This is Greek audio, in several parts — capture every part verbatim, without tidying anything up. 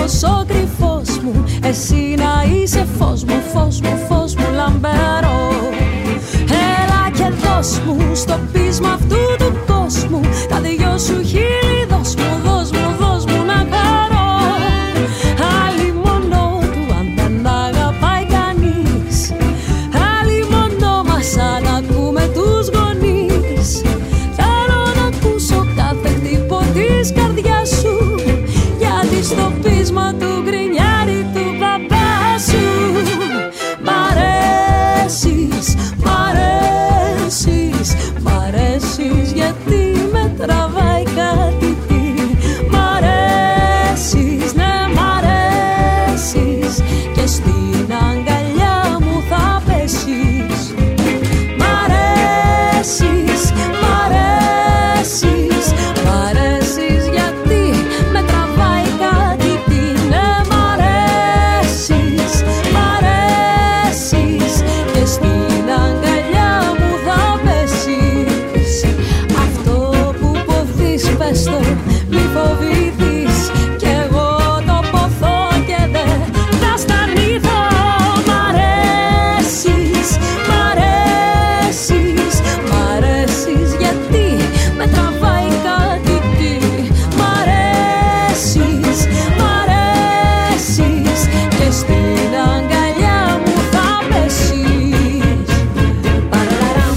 όνειρος ο κρυφός μου, εσύ να είσαι φως μου, φως μου, φως μου λαμπερό. Έλα και δώσ' μου στο πείσμα αυτού του κόσμου τα δυο σου χείλη, δώσ' μου, δώσ' μου, δώσ' μου να χαρώ. Άλλη μόνο του αν δεν αγαπάει κανείς, άλλη μόνο μας αν ακούμε τους γονείς. Θέλω να ακούσω κάθε χτύπο της καρδιάς σου, γιατί στο πείσμα του γκρινιάρι του παπά σου. Μ' αρέσεις, μ' αρέσεις, μ' αρέσεις, γιατί με τραβάει κάτι τι. Μ' αρέσεις, ναι μ' αρέσεις, και στην αγκαλιά μου θα πέσεις. Μ' αρέσεις, μ' αρέσεις, μ' αρέσεις, γιατί με τραβάει κάτι τι. Ναι μ' αρέσεις, μ' αρέσεις, και στην αγκαλιά μου θα πέσεις. Αυτό που ποθείς πες το, μη φοβηθείς, κι εγώ το ποθώ και δεν θα σταρνηθώ. Μ' αρέσεις, μ' αρέσεις, μ' αρέσεις, γιατί με τραβάει κάτι τι. Μ' αρέσεις, μ' αρέσεις, και στην αγκαλιά μου θα πέσεις. Παραραραμ.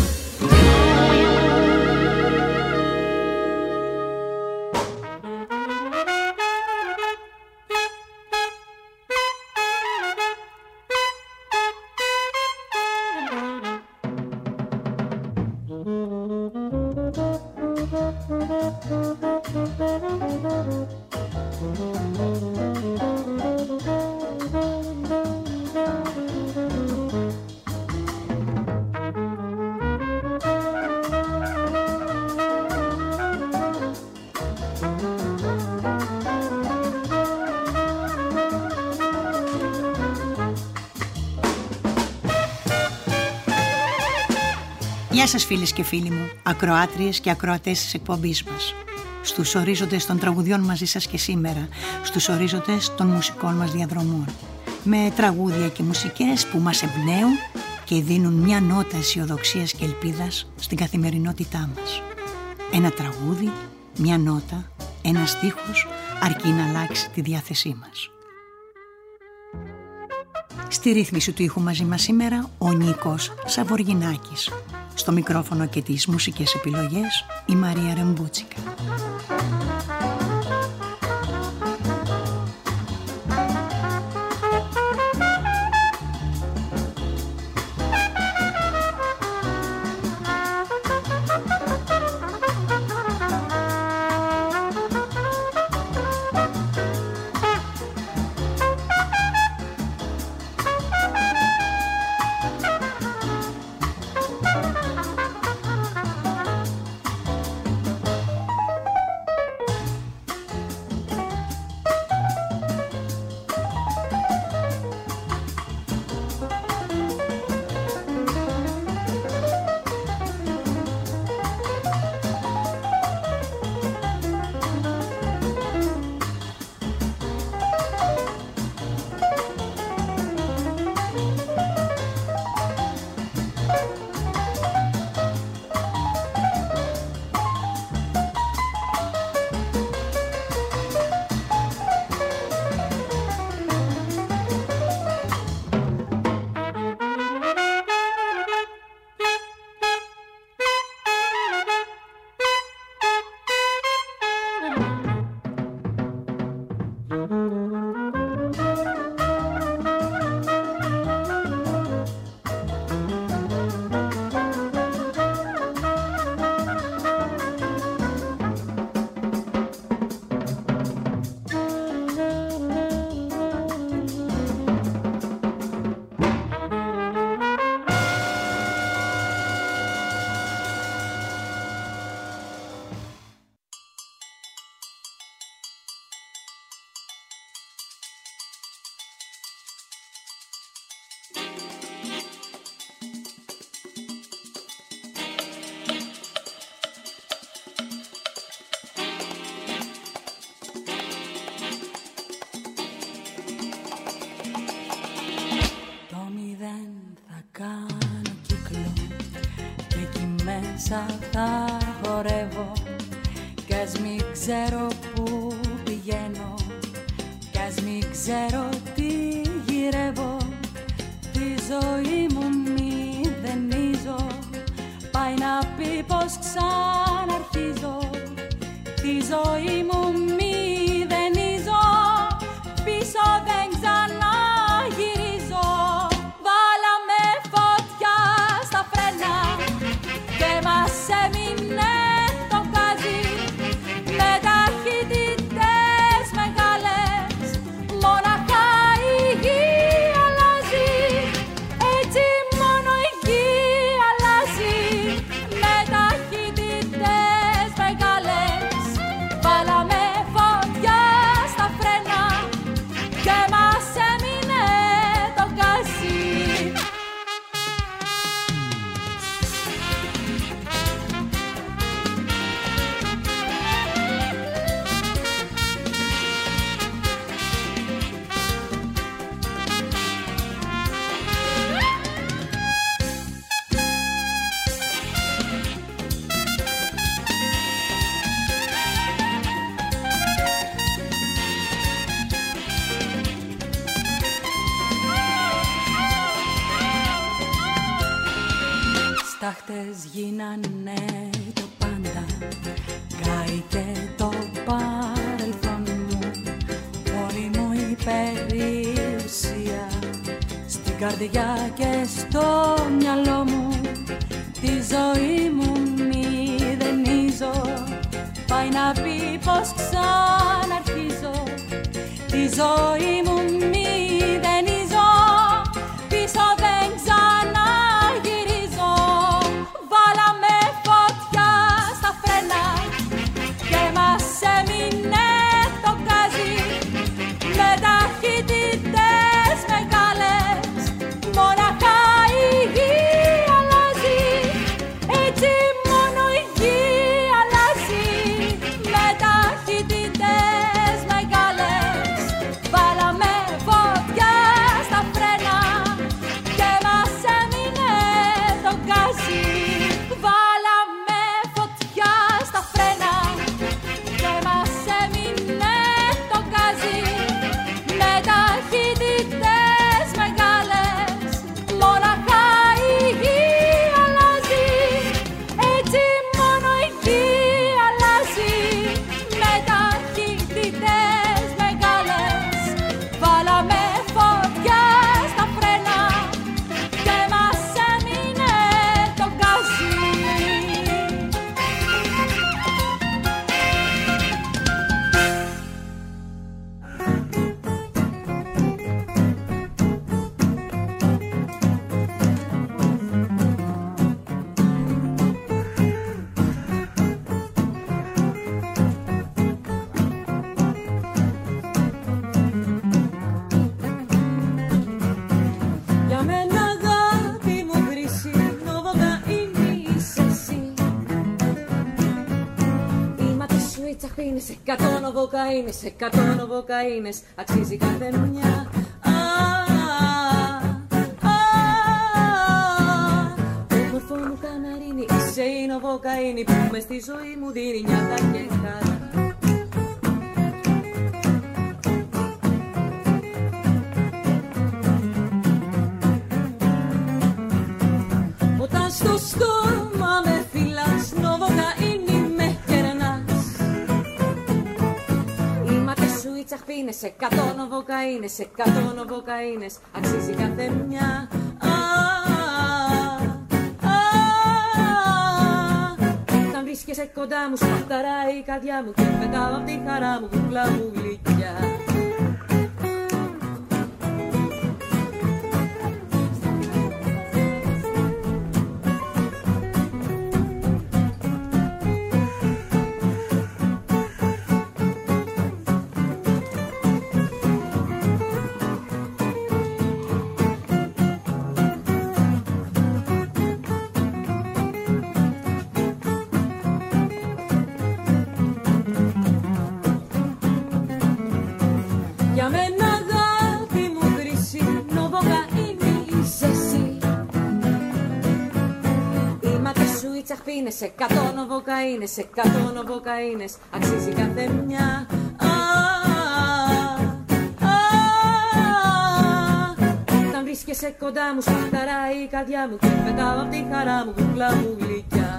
Γεια σας φίλες και φίλοι μου, ακροάτριες και ακροατές της εκπομπής μας. Στους ορίζοντες των τραγουδιών μαζί σας και σήμερα, στους ορίζοντες των μουσικών μας διαδρομών. Με τραγούδια και μουσικές που μας εμπνέουν και δίνουν μια νότα αισιοδοξίας και ελπίδας στην καθημερινότητά μας. Ένα τραγούδι, μια νότα, ένα στίχος αρκεί να αλλάξει τη διάθεσή μας. Στη ρύθμιση του ήχου μαζί μας σήμερα ο Νίκος Σαβοργινάκης. Στο μικρόφωνο και τις μουσικές επιλογές η Μαρία Ρεμπούτσικα. μέσα θα χορεύω κι ας μην ξέρω που πηγαίνω κι ας μην ξέρω τι γυρεύω. Τη ζωή μου μηδενίζω, πάει να πει πως ξαναρχίζω. Τη ζωή μου μηδενίζω, πίσω δεν ξαναγυρίζω. Βάλαμε φωτιά στα φρένα και μας έμεινε το γκάζι. Με ταχύτητες μεγάλες μοναχά η γη αλλάζει. Έτσι μόνο η γη αλλάζει. Με ταχύτητες μεγάλες βάλαμε φωτιά στα φρένα και μας έμεινε το γκάζι. Στάχτες γίνανε το πάντα, κάηκε το παρελθόν μου. Όλη μου η περιουσία στην καρδιά και στο μυαλό μου. Τη ζωή μου μηδενίζω, πάει να πει πως ξαναρχίζω. Τη ζωή μου μηδενίζω, πίσω δεν ξαναγυρίζω. Βάλαμε φωτιά στα φρένα και μας έμεινε το γκάζι. Με ταχύτητες μεγάλες μοναχά η γη αλλάζει. Έτσι μόνο η γη αλλάζει. Με ταχύτητες μεγάλες βάλαμε φωτιά στα φρένα και μας έμεινε το γκάζι. Βάλαμε φωτιά στα φρένα και μας έμεινε το γκάζι. Με ταχύτητες μεγάλες μοναχά η γη αλλάζει. Έτσι μόνο η γη αλλάζει. Με ταχύτητες μεγάλες βάλαμε φωτιά στα φρένα και μας έμεινε το γκάζι. Για μένα αγάπη μου χρυσή, νοβοκαΐνη είσαι εσύ. Η μάτι σου η τσαχπίνης, εκατό νοβοκαΐνες, εκατό νοβοκαΐνες, αξίζει κάθε μια. Α, α, το μορφό μου καναρίνι, είσαι η νοβοκαΐνη που μες στη ζωή μου δίνει νιάτα και χαρά. Όταν στο στόμα με φυλάς, νοβοκαΐνη με κερνάς. Οι μάτες σου οι τσαχπίνες, εκατό νοβοκαΐνες, εκατό νοβοκαΐνες, αξίζει κάθε μια. Α, α, όταν βρίσκεσαι κοντά μου, σπαταράει η καρδιά μου και πετάω απ' τη χαρά μου, κούκλα μου γλυκιά. τσαχπίνες, εκατό νοβοκαΐνες, εκατό νοβοκαΐνες, αξίζει κάθε μια. Α, α, όταν βρίσκεσαι κοντά μου, σπαχταράει η καρδιά μου και πετάω απ' τη χαρά μου, κουκλά μου γλυκιά.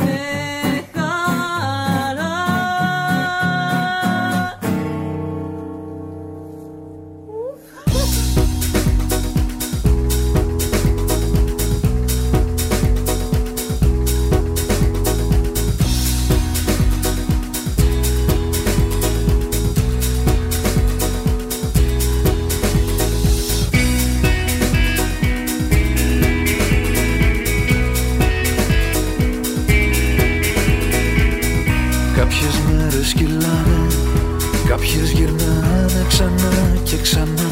Κάποιες γυρνάνε ξανά και ξανά.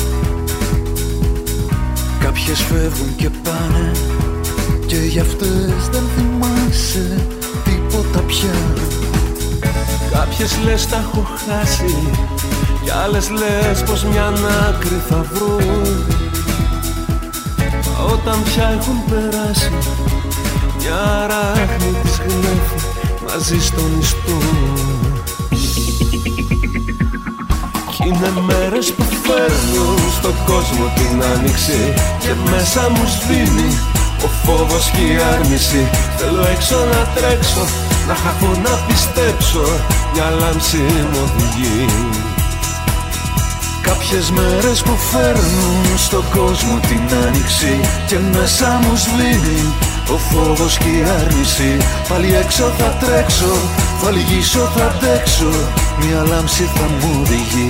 Κάποιες φεύγουν και πάνε και γι' αυτές δεν θυμάσαι τίποτα πια. Κάποιες λες τα έχω χάσει κι άλλες λες πως μια άκρη θα βρουν. Μα όταν πια έχουν περάσει μια αράχνη της γνέφει μαζί στον ιστό. Είναι μέρες που φέρνουν στον κόσμο την άνοιξη και μέσα μου σβήνει ο φόβος και η άρνηση. Θέλω έξω να τρέξω, να χαθώ να πιστέψω, μια λάμψη μου οδηγεί. Κάποιες μέρες που φέρνουν στον κόσμο την άνοιξη και μέσα μου σβήνει ο φόβος και η άρνηση. Πάλι έξω θα τρέξω, θα λυγίσω, θα αντέξω, μια λάμψη θα μου οδηγεί.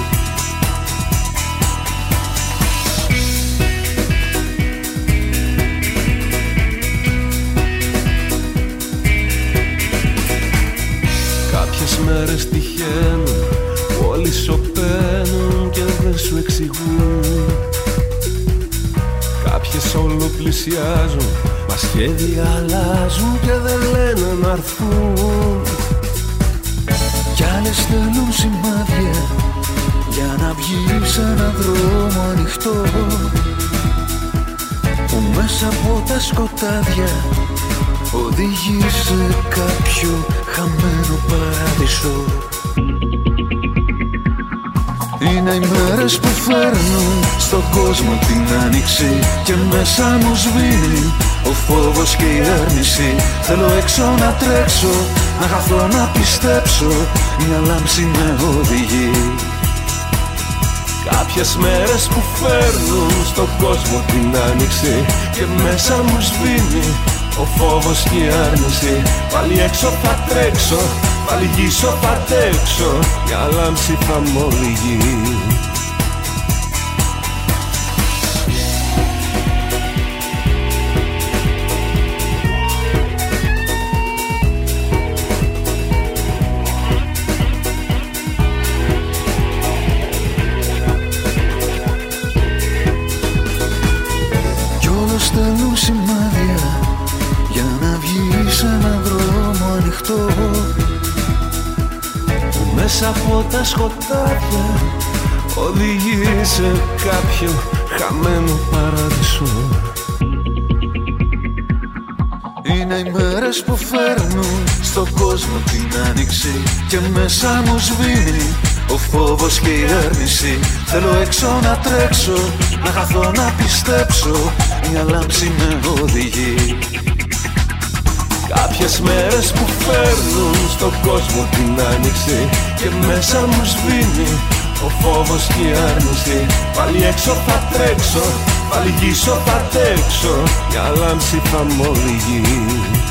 Κάποιες μέρες τυχαίνουν που όλοι σωπαίνουν και δεν σου εξηγούν. Κάποιες όλο πλησιάζουν, μα σχέδια αλλάζουν και δεν λένε να έρθουν. Κι άλλες θέλουν σημάδια για να βγει σε έναν δρόμο ανοιχτό που μέσα από τα σκοτάδια οδηγεί σε κάποιο χαμένο παράδεισο. Είναι οι μέρες που φέρνουν στον κόσμο την άνοιξη και μέσα μου σβήνει ο φόβος και η άρνηση. Θέλω έξω να τρέξω, να χαθώ να πιστέψω, μια λάμψη με οδηγεί. Κάποιες μέρες που φέρνουν στον κόσμο την άνοιξη και μέσα μου σβήνει ο φόβος και η άρνηση. Πάλι έξω θα τρέξω, θα λυγίσω, θα αντέξω, μια λάμψη θα μ' οδηγεί. Κι όλος θέλουν σημάδια για να βγει σε έναν δρόμο ανοιχτό που μέσα από τα σκοτάδια οδηγεί σε κάποιο χαμένο παράδεισο. Είναι οι μέρες που φέρνουν στον κόσμο την άνοιξη και μέσα μου σβήνει ο φόβος και η άρνηση. Θέλω έξω να τρέξω, να χαθώ να πιστέψω, μια λάμψη με οδηγεί. Κάποιες μέρες που φέρνουν στον κόσμο την άνοιξη και μέσα μου σβήνει ο φόβος και η άρνηση. Πάλι έξω θα τρέξω, θα λυγίσω, θα αντέξω, μια λάμψη θα μ' οδηγεί.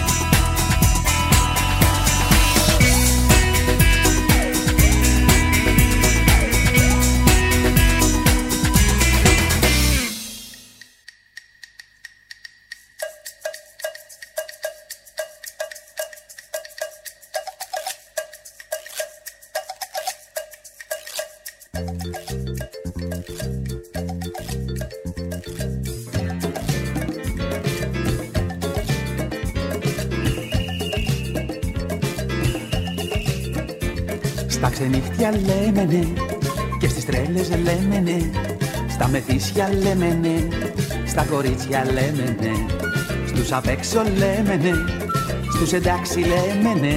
Στα ξενύχτια λέμε ναι, και στις τρέλες λέμε ναι, στα μεθύσια λέμε ναι, στα κορίτσια λέμε ναι, στους απ' έξω λέμε ναι, στους εντάξει λέμε ναι.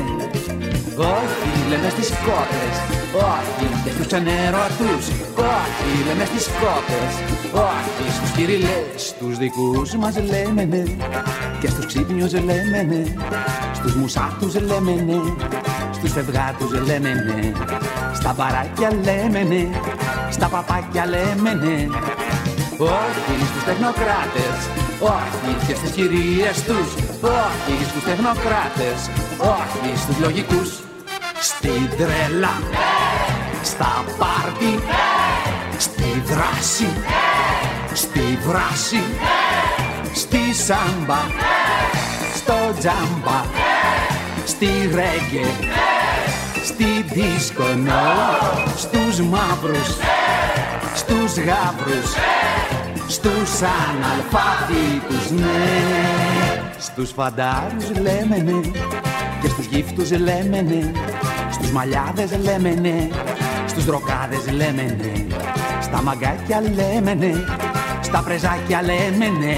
Όχι, λέμε στις κότες. Όχι, και στους ξενέρωτους. Όχι, λέμε στις κότες. Όχι, στους κυριλές. Στους δικούς μας λέμε ναι. Και στους ξύπνιους λέμε ναι. Στους μουσάτους λέμε ναι. Στους φευγάτους λέμε ναι. Στα μπαράκια λέμε ναι. Στα παπάκια λέμε ναι. Όχι, στους τεχνοκράτες. Όχι, και στις κυρίες τους. Όχι, στους τεχνοκράτες. Όχι, στους λογικούς. Στην τρέλα, στα πάρτι, στη δράση, στη βράση, στη σάμπα, στο τζάμπα, στη ρέγγε, στη δίσκο, στους μαύρους, στους γάβρους, στους αναλφάβητους, ναι. Στους φαντάρους λέμε ναι. Και στους γύφτους λέμε ναι. Στους μαλλιάδες λέμε ναι. Στους δροκάδες λέμε ναι. Στα μαγκάκια λέμε ναι. Στα πρεζάκια λέμε ναι.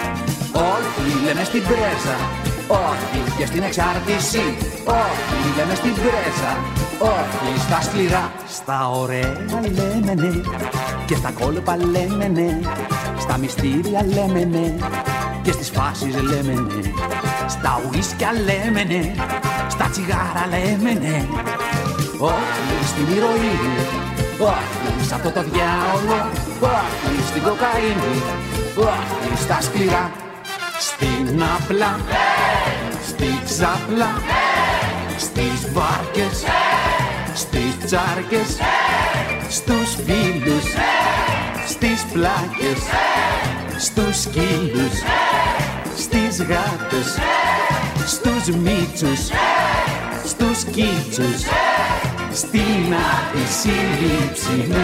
Όχι, λέμε στην πρέζα. Όχι, και στην εξάρτηση. Όχι, λέμε στην πρέζα. Όχι, στα σκληρά. Στα ωραία λέμε ναι. Και στα κόλπα λέμε ναι. Στα μυστήρια λέμε ναι. Και στις φάσεις λέμε ναι. Στα ουίσκια λέμε ναι. Στα τσιγάρα λέμε ναι. Όχι στην ηρωίνη. Όχι σ' αυτό το διάολο. Όχι στην κοκαίνη. Όχι στα σκληρά. Στην απλά. Στη ξάπλα. Στις βάρκες. Στις τσάρκες. Στους φίλους. Στις πλάκες. Στους σκύλους. Στις γάτες. Στους μίτσους. Στους κίτσους. Στην αντισύλληψη ναι.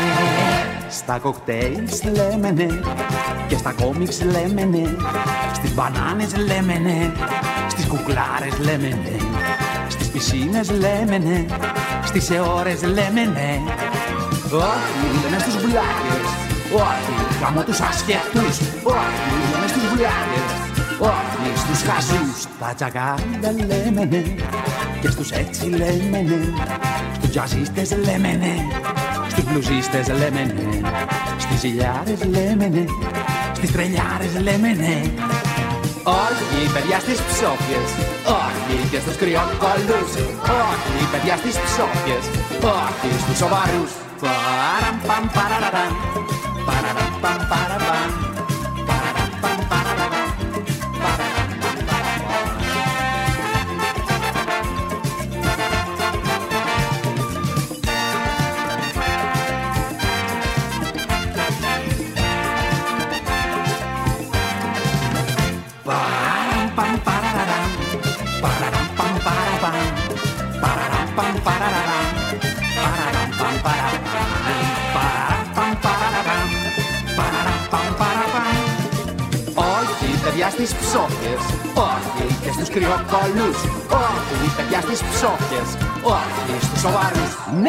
Στα κοκτέιλς λέμε ναι. Και στα κόμιξ λέμε ναι. Στις μπανάνες λέμε ναι. Στις κουκλάρες λέμε ναι. Στις πισίνες λέμε ναι. Στις αιώρες λέμε ναι. Όχι, λέμε στους μπλάκες. Όχι, γάμω τους ασχετούς. Όχι, λέμε στους μπλάκες. Όχι, στους χαζούς. Στα τσακάλια λέμε ναι. Και στους έτσι λέμε ναι. Στους τζαζίστες λέμε ναι. Στους μπλουζίστες λέμε ναι. Στις ζηλιάρες λέμε ναι. Στις τρελιάρες λέμε ναι. Όχι, παιδιά στις ψόφιες. Όχι, και στους κρυοκόλους. Όχι, παιδιά στις ψόφιες. Όχι, στους σοβαρούς. Παραμ παμ παραραραμ. Παραραμ παμ παραραμ. Παραραμ παμ παραραραμ. Παιδιά στις ψόφιες, όχι και στους κρυοκόλους. Όχι, παιδιά στις ψόφιες, όχι στους σοβαρούς. Ναι!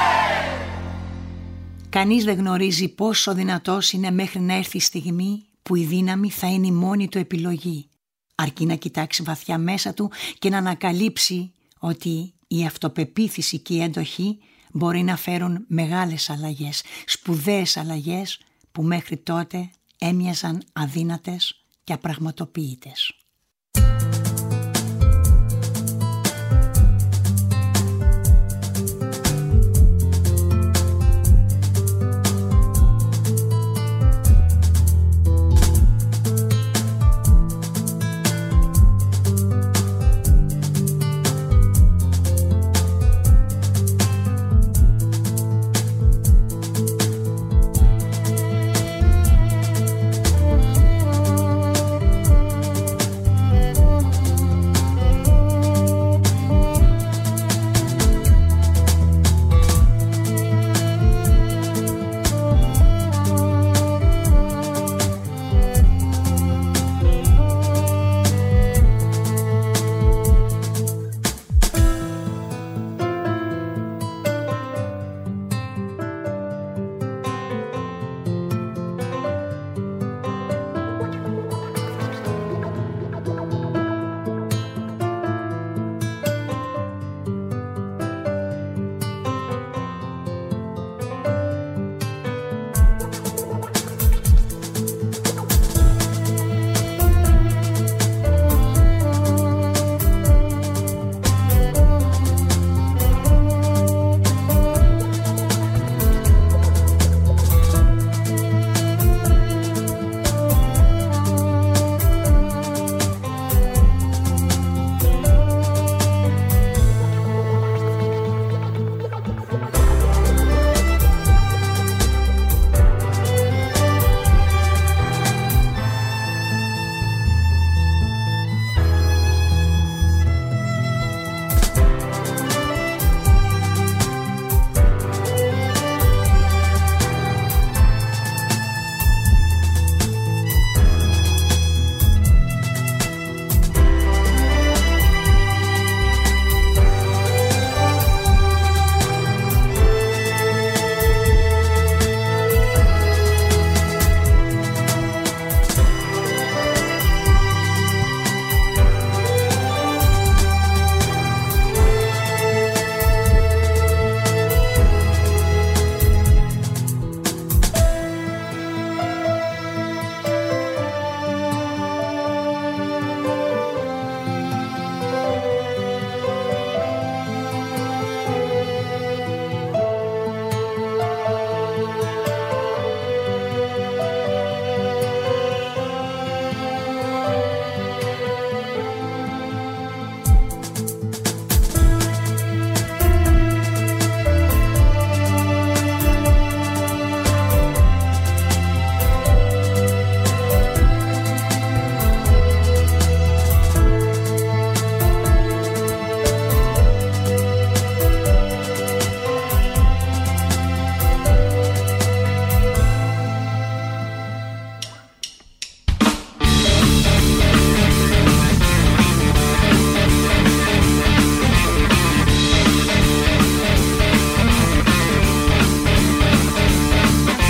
Κανείς δεν γνωρίζει πόσο δυνατός είναι μέχρι να έρθει η στιγμή που η δύναμη θα είναι η μόνη του επιλογή. Αρκεί να κοιτάξει βαθιά μέσα του και να ανακαλύψει ότι η αυτοπεποίθηση και η έντοχη μπορεί να φέρουν μεγάλες αλλαγές, σπουδαίες αλλαγές που μέχρι τότε έμοιαζαν αδύνατες και απραγματοποιητές.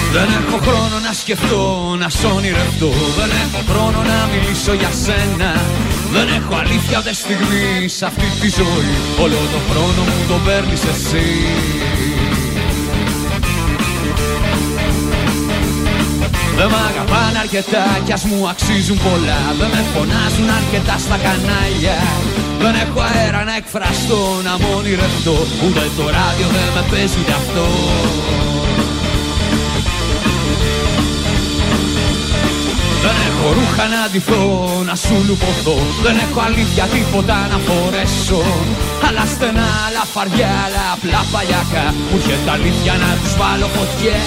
Δεν έχω χρόνο να σκεφτώ, να σ' ονειρευτώ. Δεν έχω χρόνο να μιλήσω για σένα. Δεν έχω αλήθεια ούτε στιγμή σ' αυτή τη ζωή. Όλο το χρόνο μου το παίρνεις εσύ. Δεν μ' αγαπάνε αρκετά κι ας μου αξίζουν πολλά. Δεν με φωνάζουν αρκετά στα κανάλια. Δεν έχω αέρα να εκφραστώ, να μ' ονειρευτώ. Ούτε το ράδιο δεν με παίζει γι' αυτό. Δεν έχω ρούχα να ντυθώ, να σου λουποθώ. Δεν έχω αλήθεια τίποτα να φορέσω. Άλλα στενά, άλλα φαριά, άλλα απλά παλιακά. Μου έρχεται αλήθεια να τους βάλω φωτιά.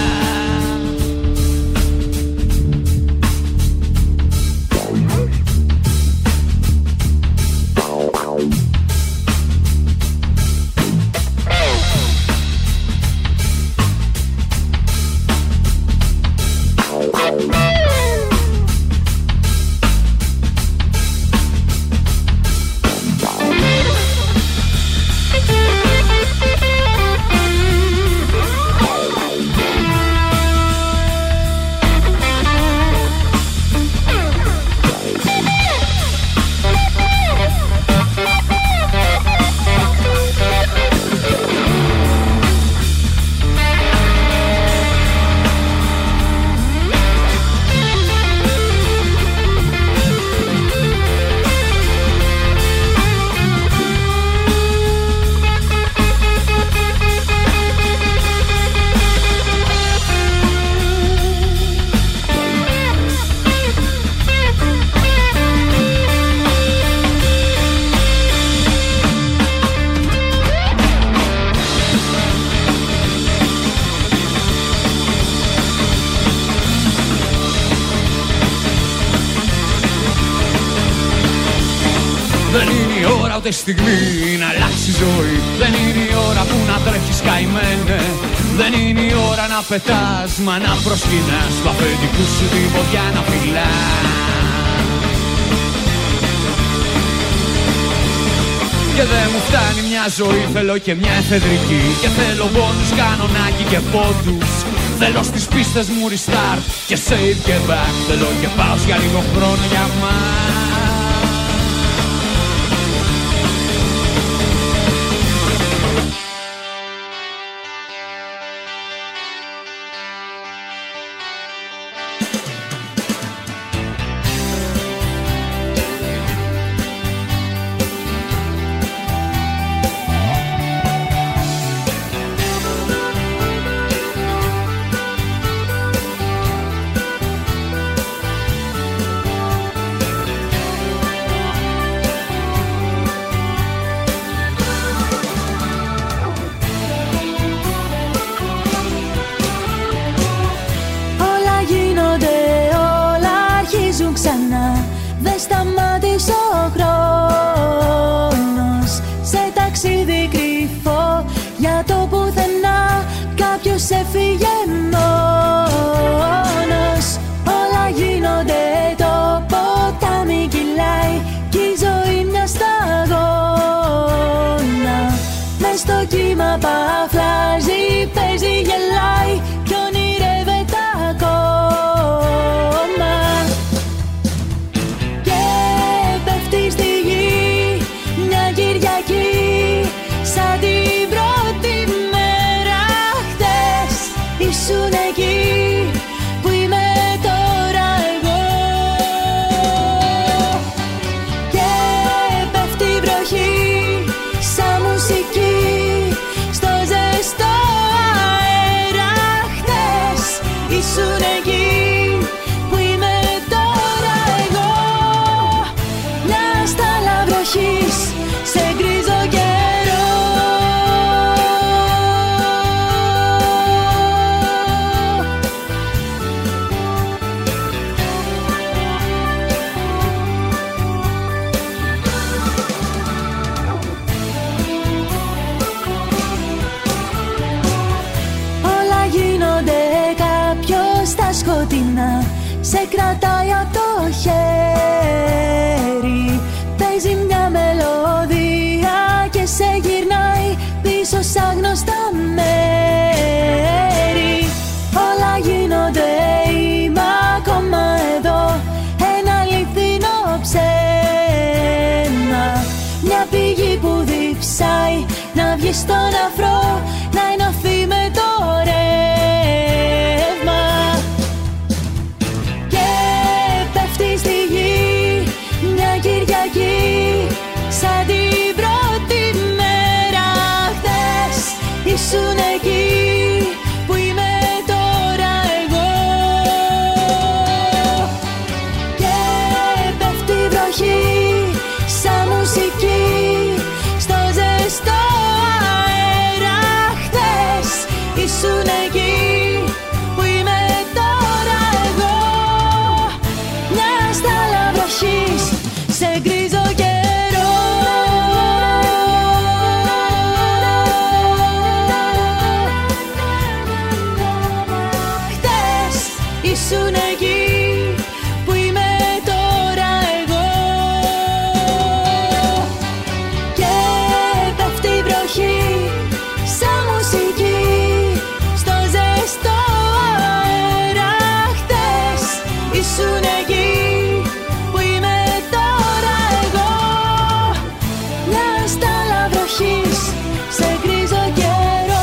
Στιγμή να αλλάξει η ζωή. Δεν είναι η ώρα που να τρέχεις καημένε. Δεν είναι η ώρα να πετάς, μα να προσκυνάς του αφεντικού σου την ποδιά να φυλάς. Και δεν μου φτάνει μια ζωή, θέλω και μια εφεδρική. Και θέλω πόνους, κανονάκι και πόντους. Θέλω στις πίστες μου restart και save και back. Θέλω και πάω για λίγο χρόνο για μας. Σε κρατάει από το χέρι, παίζει μια μελωδία και σε γυρνάει πίσω σαν γνωστά μέρη. Όλα ήσουν εκεί που είμαι τώρα εγώ. Και πέφτει η βροχή σαν μουσική στο ζεστό αέρα. Χτες ήσουν εκεί που είμαι τώρα εγώ. Μια στάλα βροχής σε γκρίζο καιρό.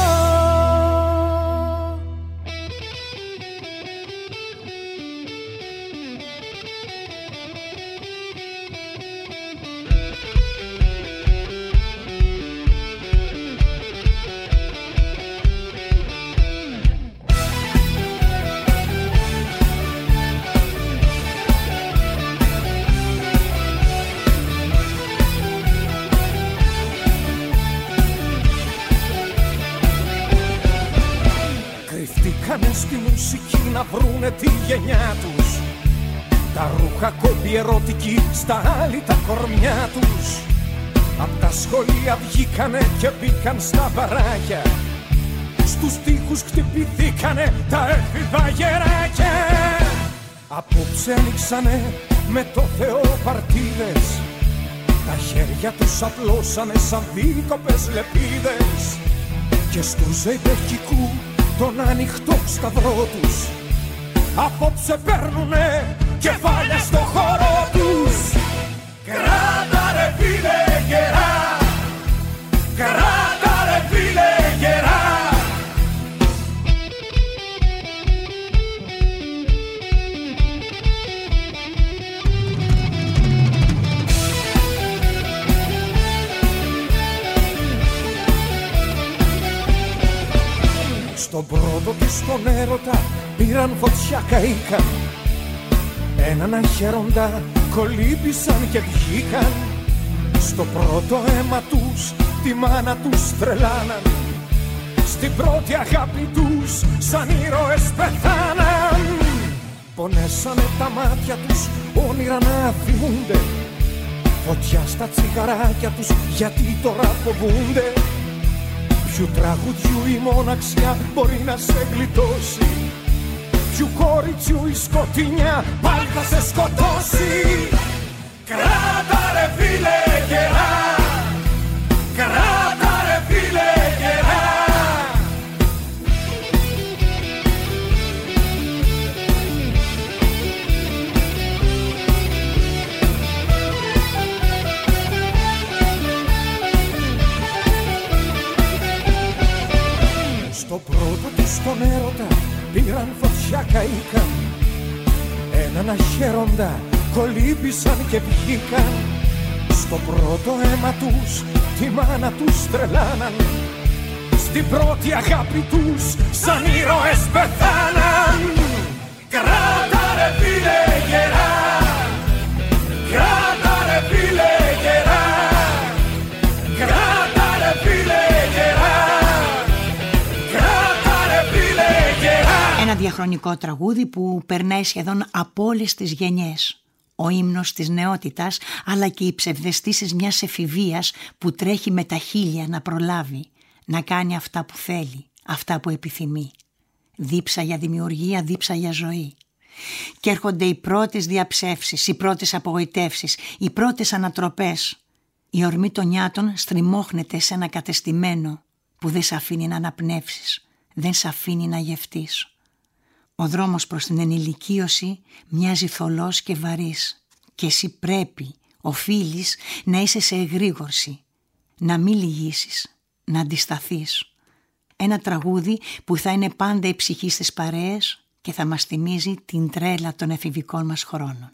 Κρυφτήκανε στη μουσική να βρουνε τη γενιά τους. Τα ρούχα κόμπι ερωτικοί στα άλλη τα κορμιά τους. Απ' τα σχολεία βγήκανε και μπήκαν στα μπαράκια. Στους τοίχους χτυπηθήκανε τα έφηβα γεράκια. Απόψε ανοίξανε με το Θεό παρτίδες. Τα χέρια τους απλώσανε σαν δίκοπες λεπίδες. Και στου ζεϊμπεκικού τον ανοιχτό σταυρό τους απόψε παίρνουνε κεφάλια στο χώρο τους. Κράτα ρε φίλε γερά, κράτα ρε φίλε γερά. Στον πρώτο της τον έρωτα πήραν φωτιά, καήκαν. Έναν αχαίροντα κολύμπησαν και βγήκαν. Στο πρώτο αίμα τους τη μάνα τους τρελάναν. Στην πρώτη αγάπη τους σαν ήρωες πεθάναν. Πονέσανε τα μάτια τους όνειρα να θυμούνται. Φωτιά στα τσιγαράκια τους γιατί τώρα φοβούνται. Ποιου τραγουδιού η μοναξιά μπορεί να σε γλιτώσει. Ποιου κοριτσιού η σκοτεινιά πάλι θα σε σκοτώσει. Κράτα ρε φίλε γερά, κράτα ρε φίλε γερά. Στο πρώτο τους τον έρωτα πήραν φωτιά, καήκαν. Έναν αχαίροντα κολύμπησαν και βγήκαν. Στο πρώτο αίμα τους τη μάνα τους τρελάναν. Στην πρώτη αγάπη τους σαν ήρωες πεθάναν. Κράτα ρε φίλε γερά, κράτα ρε φίλε γερά, κράτα ρε φίλε γερά. Ένα διαχρονικό τραγούδι που περνάει σχεδόν από όλες τις γενιές. Ο ύμνος της νεότητας, αλλά και οι ψευδαισθήσεις μιας εφηβείας που τρέχει με τα χείλια να προλάβει, να κάνει αυτά που θέλει, αυτά που επιθυμεί. Δίψα για δημιουργία, δίψα για ζωή. Και έρχονται οι πρώτες διαψεύσεις, οι πρώτες απογοητεύσεις, οι πρώτες ανατροπές. Η ορμή των νιάτων στριμώχνεται σε ένα κατεστημένο που δεν σ' αφήνει να αναπνεύσεις, δεν σ' αφήνει να γευτείς. Ο δρόμος προς την ενηλικίωση μοιάζει θολός και βαρύς και εσύ πρέπει, οφείλεις να είσαι σε εγρήγορση, να μην λυγίσεις, να αντισταθείς. Ένα τραγούδι που θα είναι πάντα η ψυχή στις παρέες και θα μας θυμίζει την τρέλα των εφηβικών μας χρόνων.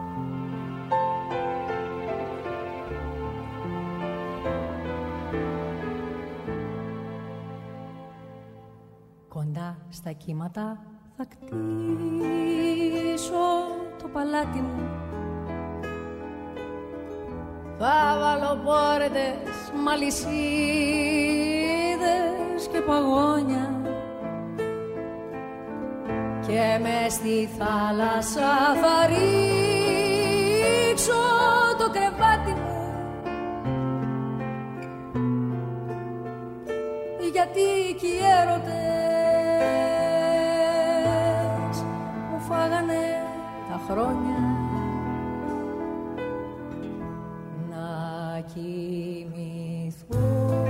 Κοντά στα κύματα θα κτίσω το παλάτι μου. Θα βάλω πόρτες, μαλισσίδες και παγόνια και μες στη θάλασσα θα ρίξω το κρεβάτι μου. Γιατί κι οι έρωτες μου χρόνια να κοιμηθώ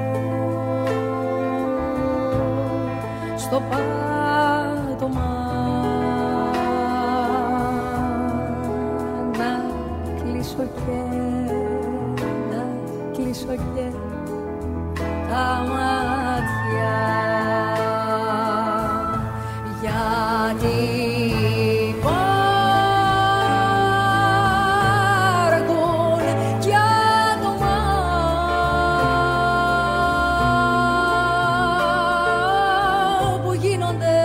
στο πάτωμα, να κλείσω και να κλείσω και τα μάτια, γιατί υπάρχουν κι άτομα που γίνονται,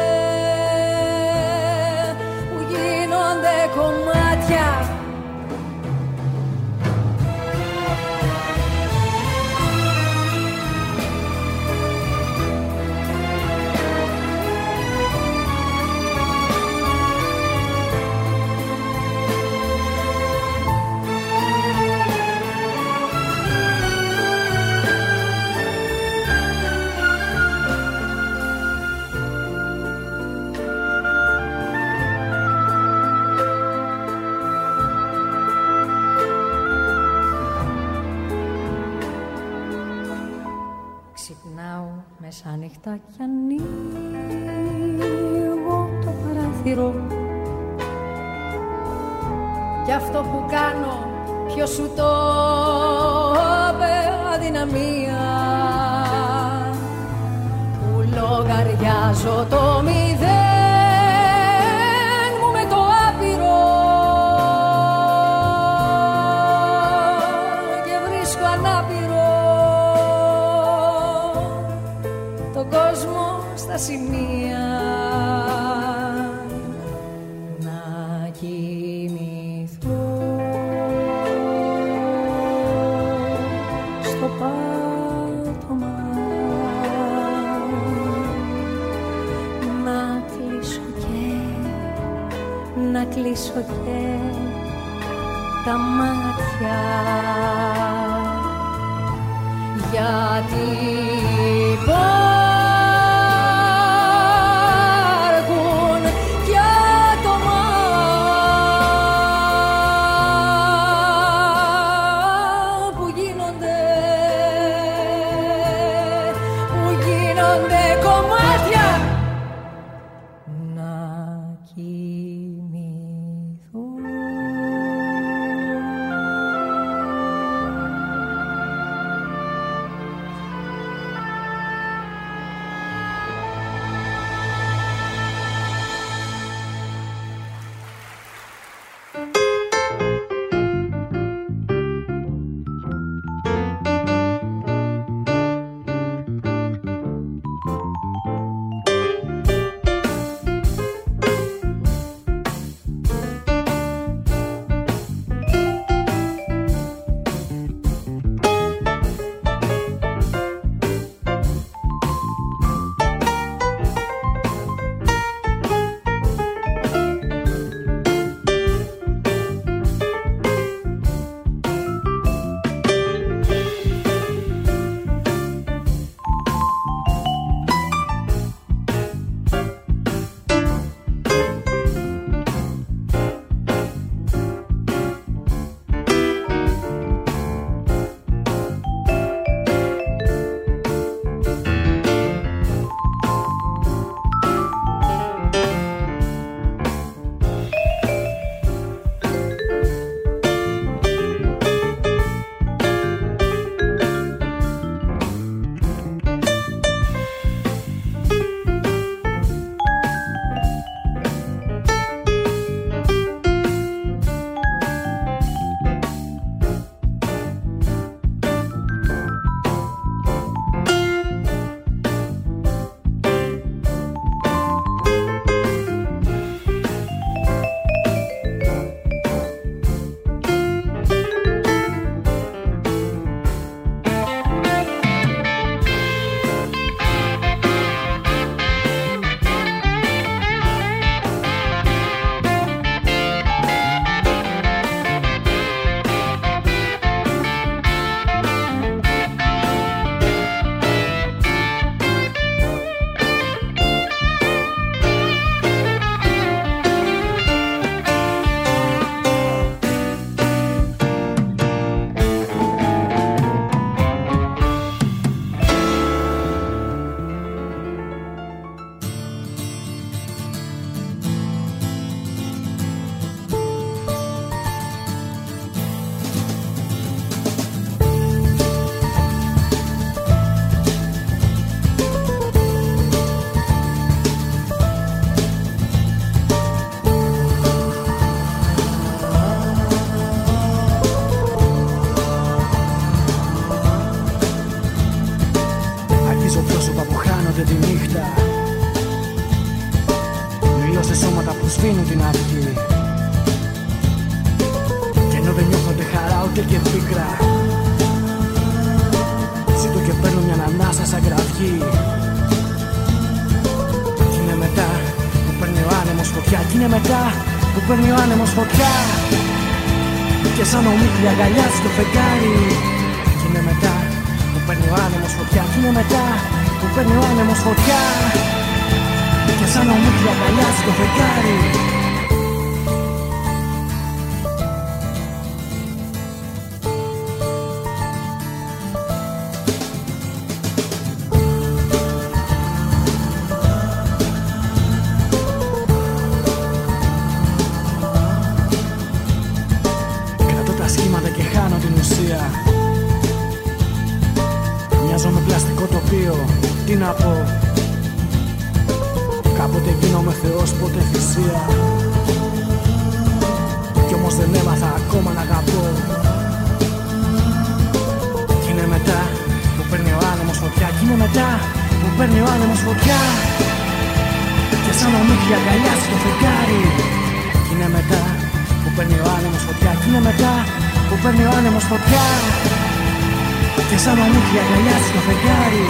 που γίνονται κομμάτια. Μεσάνυχτα κι ανοίγω το παράθυρο, κι αυτό που κάνω ποιος σου το είπε, αδυναμία, που λογαριάζω το μηδέν μου με το άπειρο και βρίσκω ανάπηρο κόσμο στα σημεία να κοιμηθώ στο πάτωμα, να κλείσω και να κλείσω και τα μάτια, γιατί ψέματα που σβήνουν την αυγή. Και ενώ δεν νιώθονται χαρά ούτε και πίκρα, ζήτω και παίρνω μια ανάσα σαν κραυγή. Κι είναι μετά που παίρνει ο άνεμος φωτιά. Κι είναι μετά που παίρνει ο άνεμος φωτιά. Και σαν ομίχλη αγκαλιάζει το φεγγάρι. Κι είναι μετά που παίρνει ο άνεμος φωτιά. Κι είναι μετά που παίρνει ο άνεμος φωτιά. Και σαν ομίχλη αγκαλιάζει το φεγγάρι. Κρατώ τα σχήματα και χάνω την ουσία. Μοιάζω με πλαστικό τοπίο, τι να πω. Κάποτε γίνομαι θεός, ποτέ θυσία. Κι όμως δεν έμαθα ακόμα να αγαπώ. Κι είναι μετά που παίρνει ο άνεμος φωτιά. Κι είναι μετά που παίρνει ο άνεμος φωτιά. Και σαν ομίχλη αγκαλιάζει το φεγγάρι. Κι είναι μετά που παίρνει ο άνεμος φωτιά. Κι είναι μετά που παίρνει ο άνεμος φωτιά. Και σαν ομίχλη αγκαλιάζει το φεγγάρι.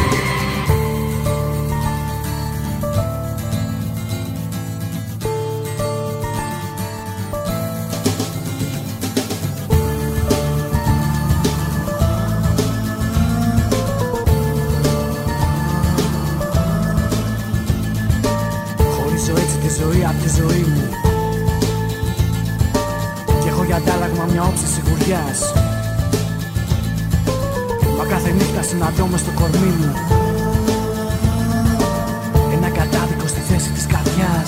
Χωρίζω έτσι τη ζωή απ' τη ζωή μου. Κι έχω για αντάλλαγμα μια όψη σιγουριάς. Μα κάθε νύχτα συναντώ μες στο κορμί μου ένα κατάδικο στη θέση της καρδιάς.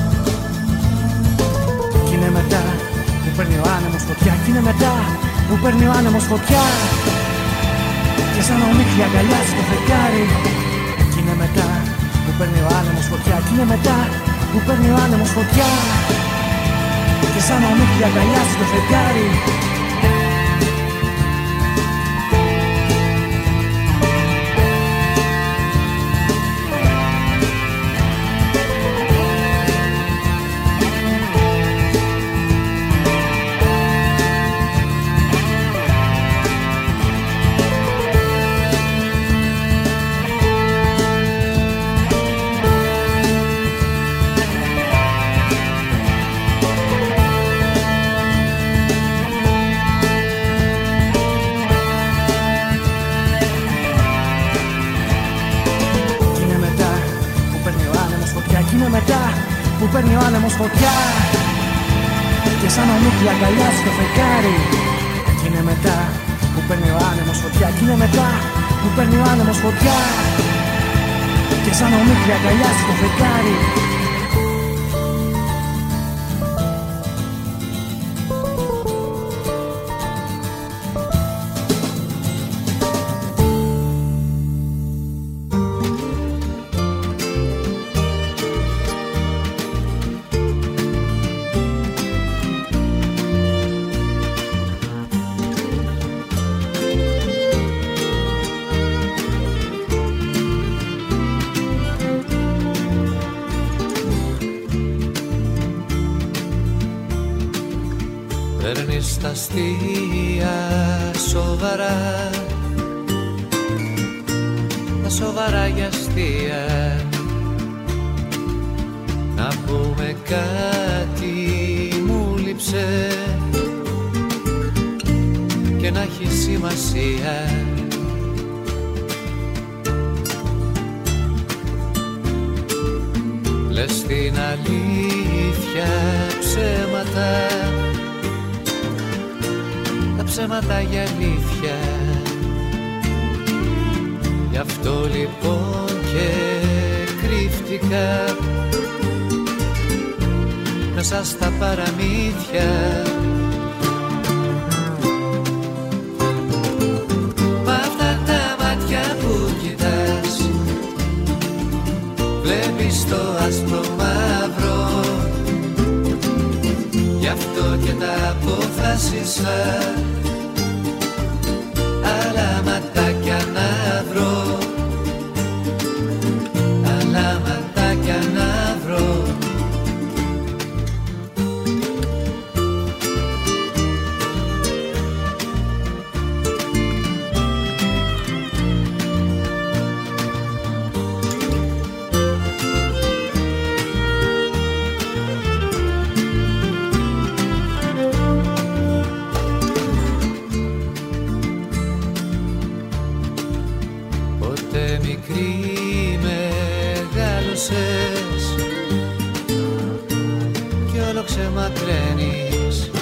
Κι είναι μετά που παίρνει ο άνεμος φωτιά. Κι είναι μετά που παίρνει ο άνεμος φωτιά. Και σαν ομίχλη αγκαλιάζει το φεγγάρι. Κι είναι μετά που παίρνει ο άνεμος φωτιά. Κι είναι μετά που παίρνει ο άνεμος φωτιά. Και σαν ομίχλη αγκαλιάζει το φεγγάρι. Που παίρνει ο άνεμος φωτιά. Και σαν ομίχλη αγκαλιάζει το φεγγάρι. Κι είναι μετά που παίρνει ο άνεμος φωτιά. Κι είναι μετά που παίρνει ο άνεμος φωτιά. Και σαν ομίχλη αγκαλιάζει το φεγγάρι. Παίρνεις τα αστεία σοβαρά, τα σοβαρά για αστεία. Να πούμε κάτι μου λείψε και να έχει σημασία. Λες την αλήθεια ψέματα, τα ψέματα για αλήθεια. Γι' αυτό λοιπόν και κρύφτηκα μέσα στα παραμύθια. Μ' αυτά τα μάτια που κοιτάς βλέπεις το άσπρο μαύρο. Γι' αυτό και τα αποφάσισα άλλα ματάκια να βρω, άλλα ματάκια να βρω. σε μακραίνεις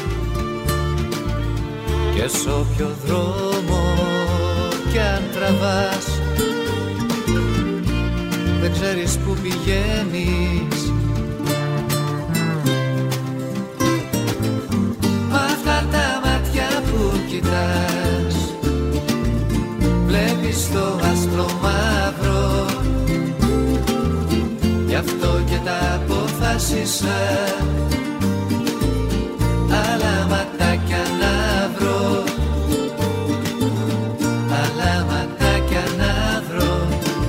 και σ' όποιο δρόμο κι αν τραβάς δεν ξέρεις που πηγαίνεις. Μ' αυτά τα μάτια που κοιτάς βλέπεις το άσπρο μαύρο, γι' αυτό και τα αποφάσισα άλλα ματάκια να βρω, άλλα ματάκια να βρω.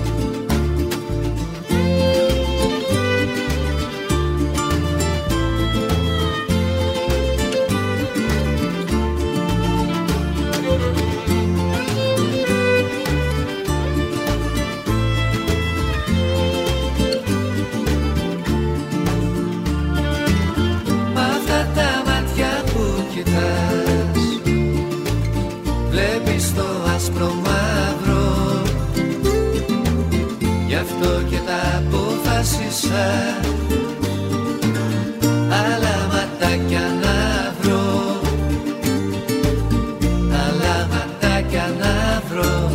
Βλέπεις το άσπρο μαύρο, γι' αυτό και τα αποφάσισα άλλα ματάκια να βρω, άλλα ματάκια να βρω.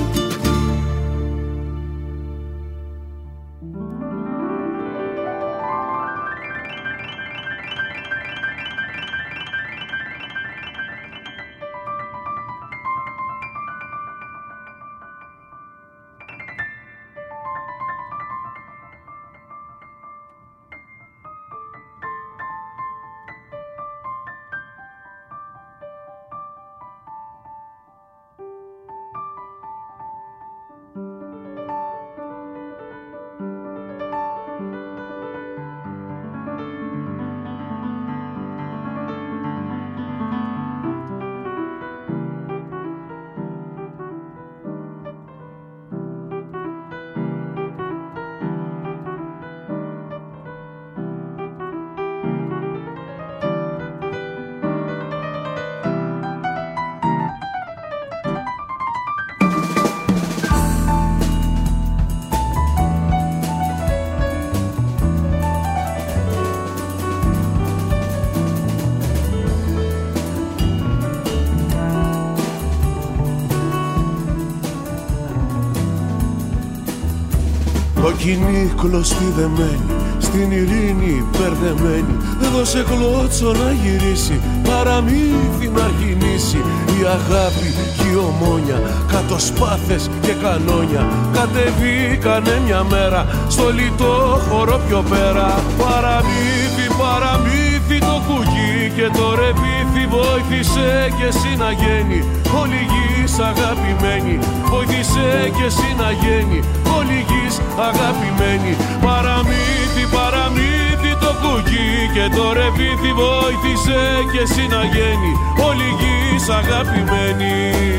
Κοκκινή κλωστή δεμένη, στην ειρήνη μπερδεμένη, έδωσε κλώτσο να γυρίσει, παραμύθι να αρχινήσει. Η αγάπη και η ομόνια, κάτω σπάθες και κανόνια, κατεβήκανε μια μέρα στο λιτό χώρο πιο πέρα. Παραμύθι, παραμύθι το κουκί και το ρεβίθι, βοήθησε και εσύ να γένει όλη γης αγαπημένη, βοήθησε και εσύ να γένει όλη γης αγαπημένη. Παραμύθι, παραμύθι το κουκί και το ρεβίθι, βοήθησε και εσύ να γένει όλη γης αγαπημένη.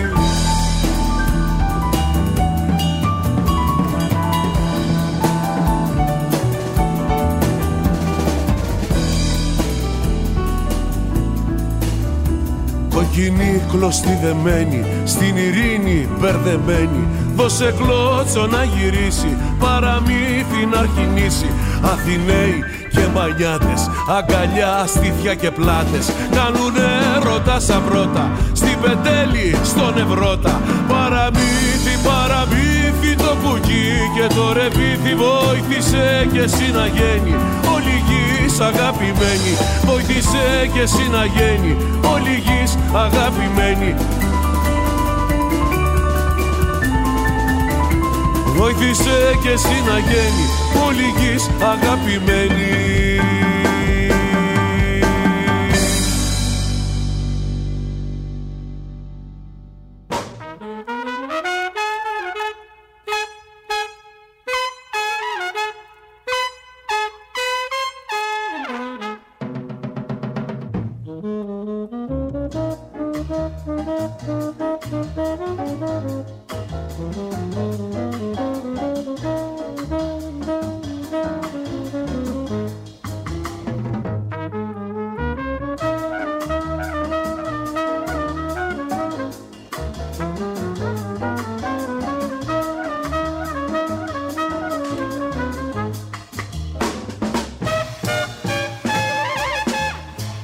Κοκκινή κλωστή δεμένη, στην ειρήνη μπερδεμένη, δώσε κλώτσο να γυρίσει, παραμύθι να αρχινήσει. Αθηναίοι και μανιάτες, αγκαλιά, στήθια και πλάτες, κάνουνε έρωτα σαν πρώτα, στην πετέλη, στον Ευρώτα. Παραμύθι, παραμύθι το κουκί και το ρεβίθι, βοήθησε και εσύ να γένει όλη γης αγαπημένη, βοήθησε και εσύ να γένει όλη γης αγαπημένη. Βοήθησε και εσύ να γένει όλη γης αγαπημένη.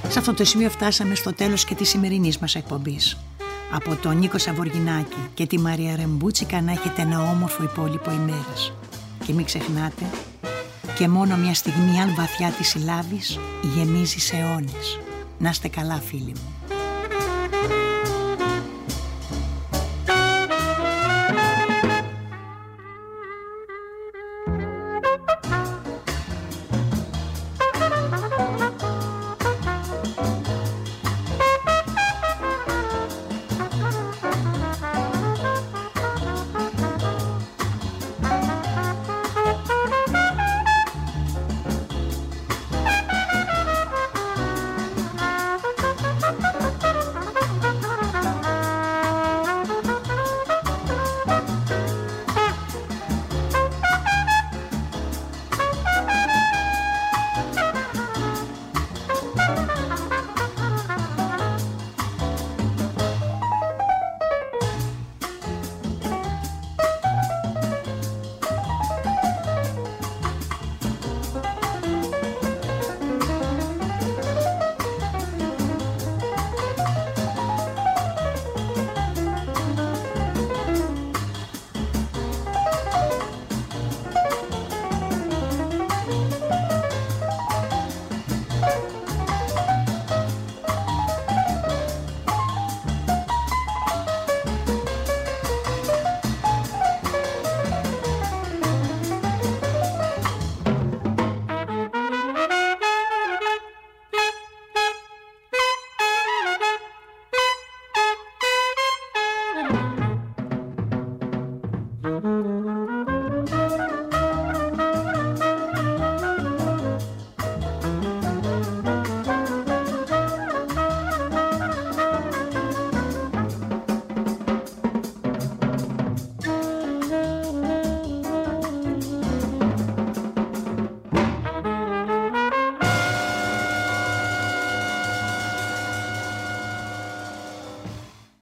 Σε αυτό το σημείο φτάσαμε στο τέλος και της σημερινής μας εκπομπής. Από τον Νίκο Σαβοργινάκη και τη Μαρία Ρεμπούτσικα να έχετε ένα όμορφο υπόλοιπο ημέρας. Και μην ξεχνάτε, και μόνο μια στιγμή αν βαθιά τη συλλάβεις, γεμίζει σε αιώνες. Να είστε καλά φίλοι μου.